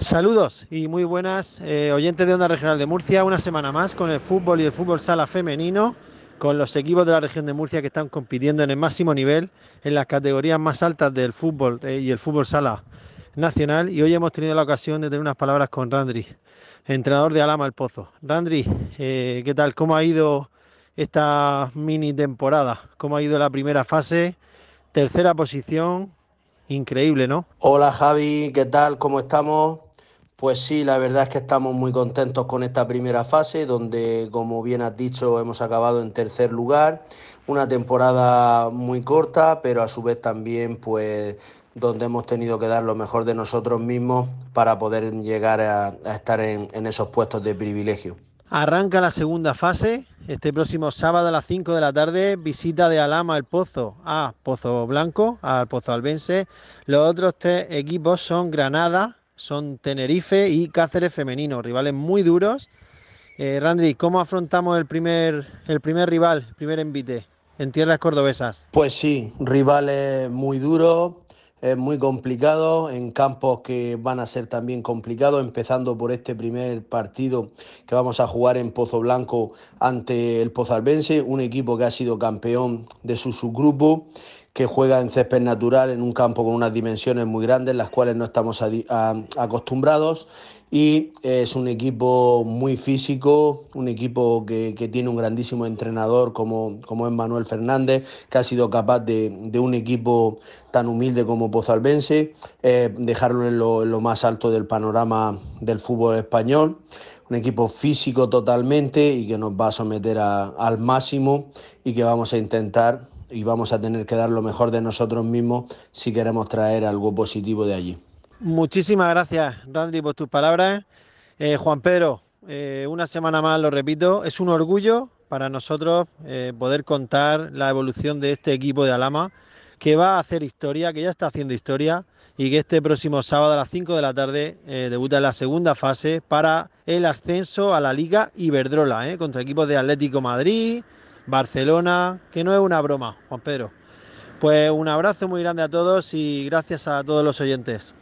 Saludos y muy buenas oyentes de Onda Regional de Murcia, una semana más con el fútbol y el fútbol sala femenino, con los equipos de la región de Murcia que están compitiendo en el máximo nivel, en las categorías más altas del fútbol y el fútbol sala nacional. Y hoy hemos tenido la ocasión de tener unas palabras con Randri, entrenador de Alhama El Pozo. Randri, ¿qué tal? ¿Cómo ha ido esta mini temporada? ¿Cómo ha ido la primera fase? Tercera posición, increíble, ¿no? Hola Javi, ¿qué tal? ¿Cómo estamos? Pues sí, la verdad es que estamos muy contentos con esta primera fase, donde, como bien has dicho, hemos acabado en tercer lugar. Una temporada muy corta, pero a su vez también, pues, donde hemos tenido que dar lo mejor de nosotros mismos para poder llegar a estar en esos puestos de privilegio. Arranca la segunda fase. Este próximo sábado a las 5 de la tarde, visita de Alhama El Pozo a Pozo Blanco, al Pozo Albense. Los otros tres equipos son Granada, son Tenerife y Cáceres Femenino, rivales muy duros. Randri, ¿cómo afrontamos el primer rival, el primer envite en tierras cordobesas? Pues sí, rivales muy duros, es muy complicado, en campos que van a ser también complicados, empezando por este primer partido que vamos a jugar en Pozo Blanco ante el Pozalbense, un equipo que ha sido campeón de su subgrupo, que juega en césped natural en un campo con unas dimensiones muy grandes, las cuales no estamos acostumbrados. Y es un equipo muy físico, un equipo que tiene un grandísimo entrenador como es Manuel Fernández, que ha sido capaz de un equipo tan humilde como Pozalbense, dejarlo en lo más alto del panorama del fútbol español. Un equipo físico totalmente y que nos va a someter al máximo y que vamos a intentar y vamos a tener que dar lo mejor de nosotros mismos si queremos traer algo positivo de allí. Muchísimas gracias, Randri, por tus palabras. Juan Pedro, una semana más, lo repito, es un orgullo para nosotros poder contar la evolución de este equipo de Alhama, que va a hacer historia, que ya está haciendo historia, y que este próximo sábado a las 5 de la tarde debuta en la segunda fase para el ascenso a la Liga Iberdrola, contra equipos de Atlético Madrid, Barcelona, que no es una broma, Juan Pedro. Pues un abrazo muy grande a todos y gracias a todos los oyentes.